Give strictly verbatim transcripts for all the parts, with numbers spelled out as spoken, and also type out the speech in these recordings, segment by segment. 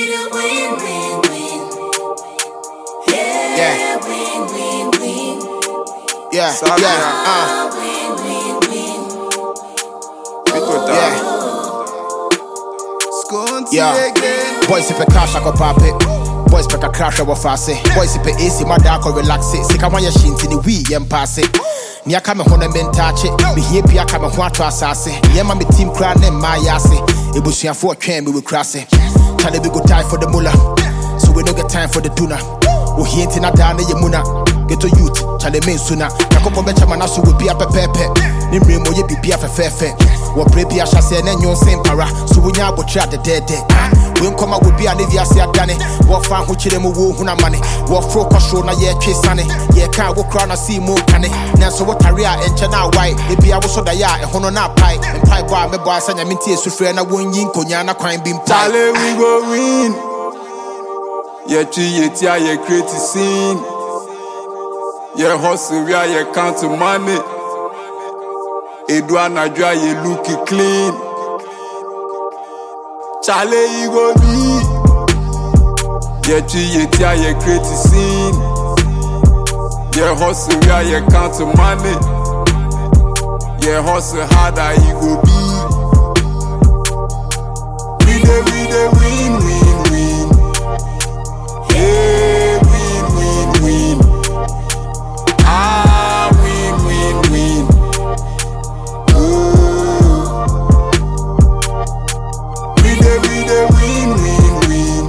the win, win, win. Yeah, Yeah. win, win, win. Yeah, Sabe, yeah, uh, Win, win, win. Pitota. yeah, Sconti yeah. again. Boys if a cash I go pop it. Boys pick a crash over fast. Boys if a A C my dark or relax it. Sick I want your shins in the wee and pass it. Nia kame hona men touch it. Me here pia kame ho ato asase. Yeah ma me team cry na my yase. Ebusuafo atwen me we cross it. Tell we go die for the mullah. So we no get time for the tuna. Oh he ain't na da na yemuna. Get to youth, chale men sooner. Yakopo becha manaso we be a pepepe. Nimre mo ye bibia fefefe. Wo prepi a chase na nyon sem para. So we nya abotra the dead dead. We nkoma we be a nevia se adane. Wo fa ho chire mo wo huna mane. Wo fro kwasho na ye twe sane. Ye ka wo kra na see mo kane. Na so what area enche na why. E bia wo so da ya e hono na pai. Pai kwa me bo asanya minti esufre na wonyi nkonya na kwan bim pai. Chale we go win. Ye chi ye tia ye create scene. Ye hustle where ye count money. Edwana dry ye look clean. Chale you go be. Ye chi ye tia ye create scene. Ye hustle where ye count money. Ye hustle harder you go be. We dey we dey win win win. Hey win win win. Ah win win win. Ooh. We dey we dey win win win.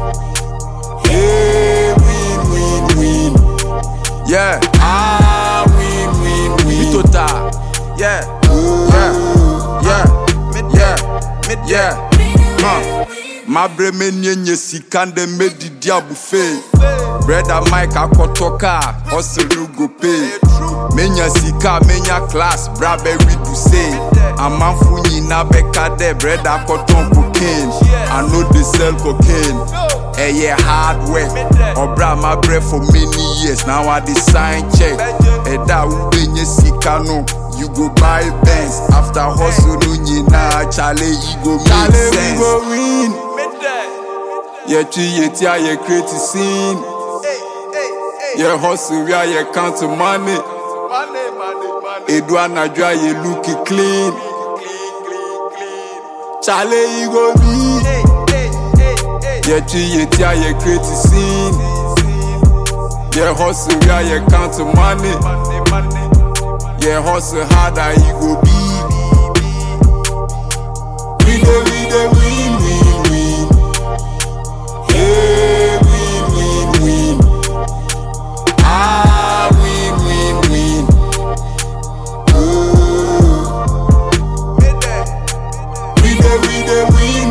Hey win win win. Yeah. Ah win win win. Pitota. Yeah. Yeah. Yeah. Mid yeah. Mid yeah. Huh. My brain nye sikande medi dia buffet. Brother Mike akotoka, hustle you go pay. Menya sika, menya class, brabe we do say. A man funyi na beka de, brother cotton cocaine. I know they sell cocaine. Eh yeah, hard work. Obra my bread for many years. Now I design check. Eh da ubenye sika no. You go buy Benz after hustle no na chale you go make sense. We go win. Ye chi ye tia ye create scene. Ye hustle where ye count money. Edwana dry ye look clean. Chale you go be. Ye chi ye tia ye create scene. Ye hustle where ye count money. Ye hustle harder you go be. We dey we dey win win win. Hey win win win. Ah win win win. Ooh. We dey we dey win